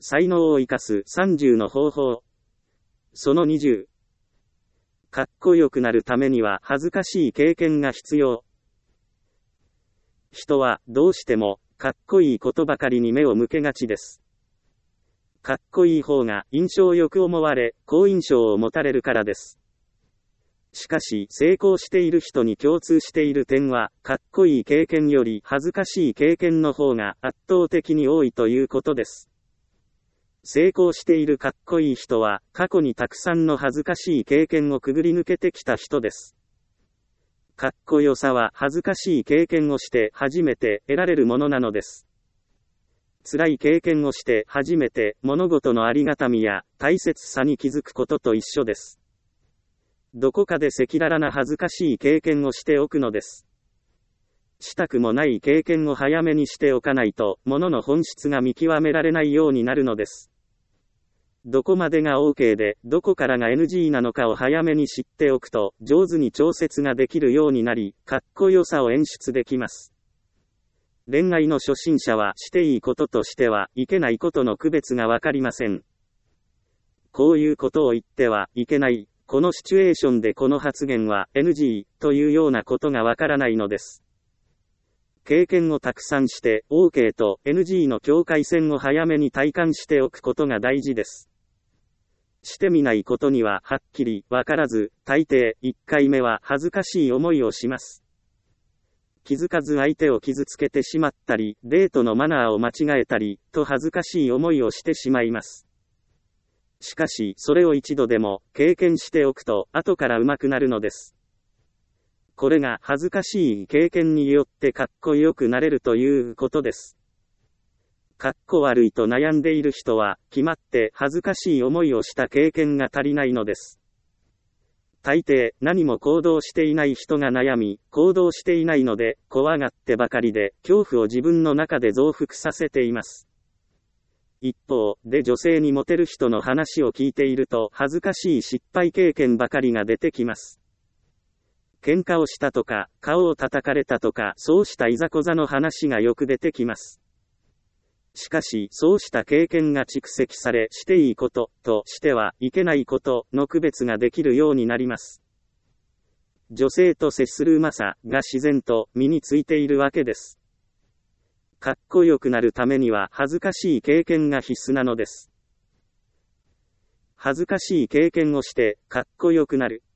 才能を生かす30の方法。その20。かっこよくなるためには恥ずかしい経験が必要。人はどうしてもかっこいいことばかりに目を向けがちです。かっこいい方が印象よく思われ、好印象を持たれるからです。しかし、成功している人に共通している点は、かっこいい経験より恥ずかしい経験の方が圧倒的に多いということです。成功しているかっこいい人は、過去にたくさんの恥ずかしい経験をくぐり抜けてきた人です。かっこよさは恥ずかしい経験をして初めて得られるものなのです。辛い経験をして初めて物事のありがたみや大切さに気づくことと一緒です。どこかで赤裸々な恥ずかしい経験をしておくのです。したくもない経験を早めにしておかないと、物の本質が見極められないようになるのです。どこまでが OK で、どこからが NG なのかを早めに知っておくと、上手に調節ができるようになり、かっこよさを演出できます。恋愛の初心者はしていいこととしてはいけないことの区別がわかりません。こういうことを言ってはいけない。このシチュエーションでこの発言は NG というようなことがわからないのです。経験をたくさんして OK と NG の境界線を早めに体感しておくことが大事です。してみないことにははっきりわからず、大抵1回目は恥ずかしい思いをします。気づかず相手を傷つけてしまったり、デートのマナーを間違えたり、と恥ずかしい思いをしてしまいます。しかし、それを一度でも経験しておくと、後から上手くなるのです。これが恥ずかしい経験によってかっこよくなれるということです。かっこ悪いと悩んでいる人は、決まって恥ずかしい思いをした経験が足りないのです。大抵、何も行動していない人が悩み、行動していないので、怖がってばかりで、恐怖を自分の中で増幅させています。一方で女性にモテる人の話を聞いていると恥ずかしい失敗経験ばかりが出てきます。喧嘩をしたとか、顔を叩かれたとか、そうしたいざこざの話がよく出てきます。しかし、そうした経験が蓄積され、していいこと、としてはいけないことの区別ができるようになります。女性と接するうまさが自然と身についているわけです。かっこよくなるためには恥ずかしい経験が必須なのです。恥ずかしい経験をしてかっこよくなる。